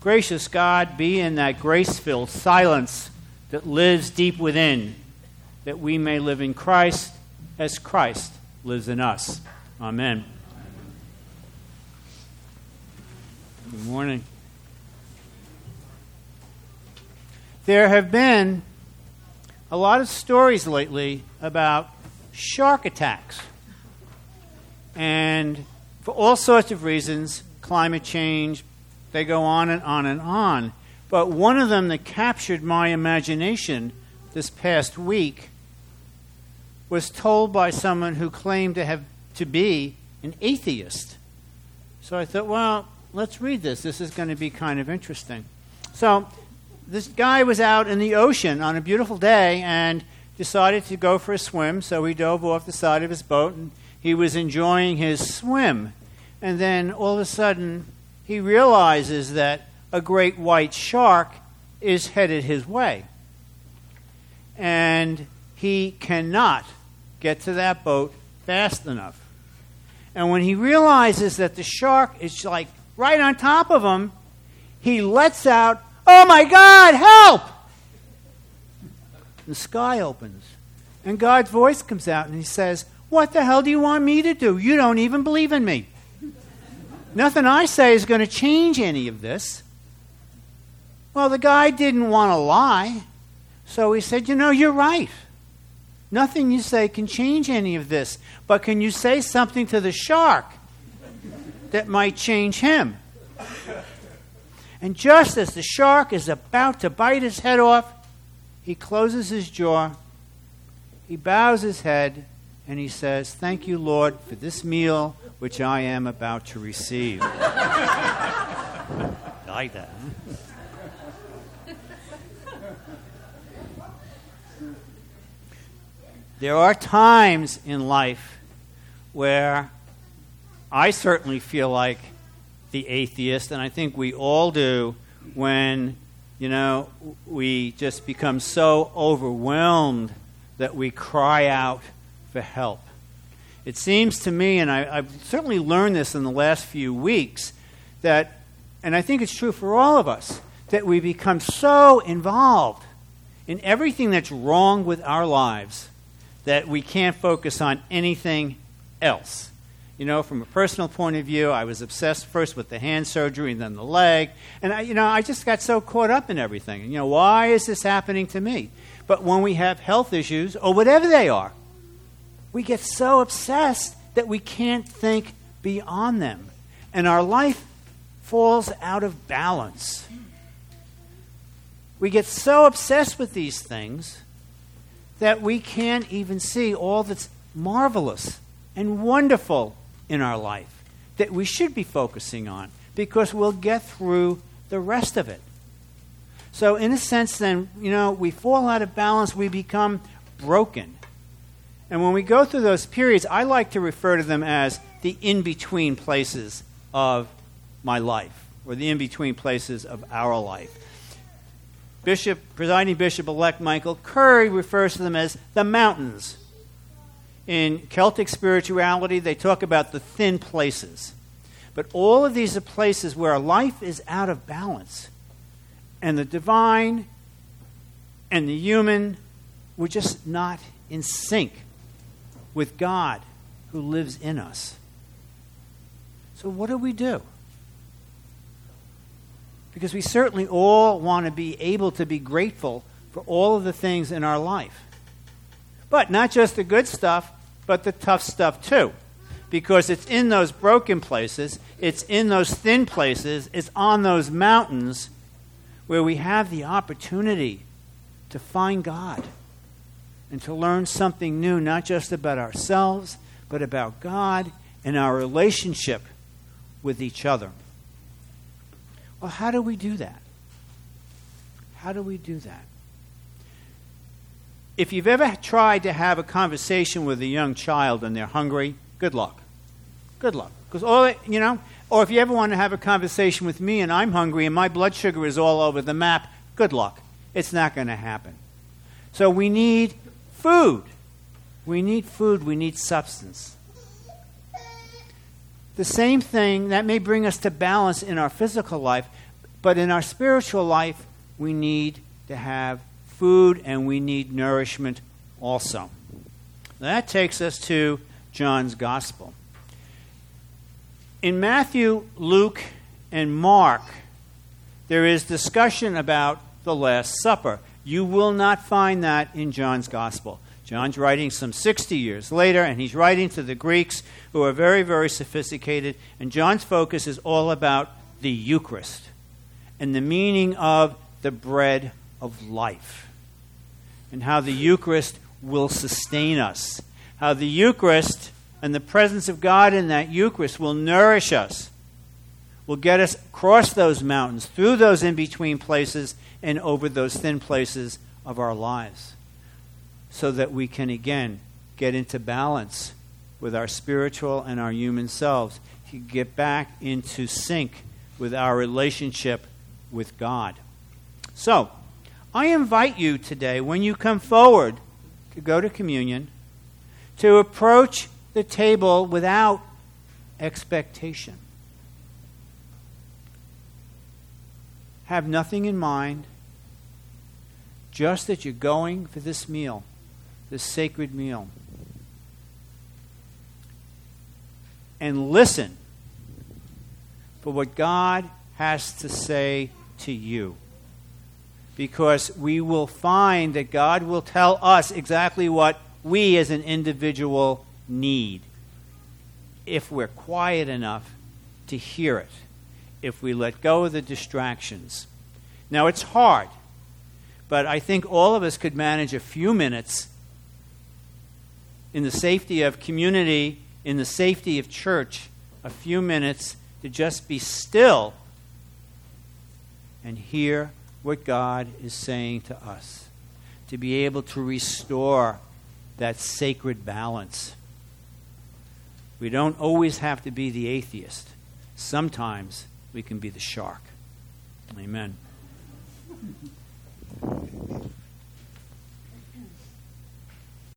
Gracious God, be in that grace-filled silence that lives deep within, that we may live in Christ as Christ lives in us. Amen. Good morning. There have been a lot of stories lately about shark attacks. And for all sorts of reasons, climate change, they go on and on and on. But one of them that captured my imagination this past week was told by someone who claimed to be an atheist. So I thought, well, let's read this. This is going to be kind of interesting. So this guy was out in the ocean on a beautiful day and decided to go for a swim. So he dove off the side of his boat and he was enjoying his swim. And then all of a sudden, he realizes that a great white shark is headed his way. And he cannot get to that boat fast enough. And when he realizes that the shark is like right on top of him, he lets out, "Oh my God, help!" The sky opens. And God's voice comes out and he says, "What the hell do you want me to do? You don't even believe in me. Nothing I say is going to change any of this." Well, the guy didn't want to lie. So he said, "You're right. Nothing you say can change any of this. But can you say something to the shark that might change him?" And just as the shark is about to bite his head off, he closes his jaw, he bows his head, and he says, "Thank you, Lord, for this meal which I am about to receive." I like that. Huh? There are times in life where I certainly feel like the atheist, and I think we all do, when, we just become so overwhelmed that we cry out for help. It seems to me, and I've certainly learned this in the last few weeks, that, and I think it's true for all of us, that we become so involved in everything that's wrong with our lives that we can't focus on anything else. From a personal point of view, I was obsessed first with the hand surgery and then the leg. And I just got so caught up in everything. Why is this happening to me? But when we have health issues, or whatever they are, we get so obsessed that we can't think beyond them. And our life falls out of balance. We get so obsessed with these things that we can't even see all that's marvelous and wonderful in our life that we should be focusing on, because we'll get through the rest of it. So in a sense then, we fall out of balance, we become broken. And when we go through those periods, I like to refer to them as the in-between places of my life, or the in-between places of our life. Presiding Bishop-elect Michael Curry refers to them as the mountains. In Celtic spirituality, they talk about the thin places. But all of these are places where life is out of balance. And the divine and the human, we're just not in sync with God who lives in us. So what do we do? Because we certainly all want to be able to be grateful for all of the things in our life. But not just the good stuff, but the tough stuff too. Because it's in those broken places, it's in those thin places, it's on those mountains where we have the opportunity to find God and to learn something new, not just about ourselves, but about God and our relationship with each other. Well, how do we do that? How do we do that? If you've ever tried to have a conversation with a young child and they're hungry, good luck. Good luck. Because or if you ever want to have a conversation with me and I'm hungry and my blood sugar is all over the map, good luck. It's not going to happen. So we need food. We need food. We need substance. The same thing, that may bring us to balance in our physical life, But in our spiritual life, we need to have food and we need nourishment also. That takes us to John's Gospel. In Matthew, Luke, and Mark, there is discussion about the Last Supper. You will not find that in John's Gospel. John's writing some 60 years later, and he's writing to the Greeks who are very, very sophisticated, and John's focus is all about the Eucharist and the meaning of the bread of life and how the Eucharist will sustain us, how the Eucharist and the presence of God in that Eucharist will nourish us, will get us across those mountains, through those in-between places, and over those thin places of our lives, so that we can again get into balance with our spiritual and our human selves, to get back into sync with our relationship with God. So, I invite you today, when you come forward to go to communion, to approach the table without expectation. Have nothing in mind, just that you're going for this meal, this sacred meal. And listen for what God has to say to you. Because we will find that God will tell us exactly what we as an individual need, if we're quiet enough to hear it, if we let go of the distractions. Now, it's hard, but I think all of us could manage a few minutes in the safety of community, in the safety of church, a few minutes to just be still and hear what God is saying to us, to be able to restore that sacred balance. We don't always have to be the atheist. Sometimes we can be the shark. Amen.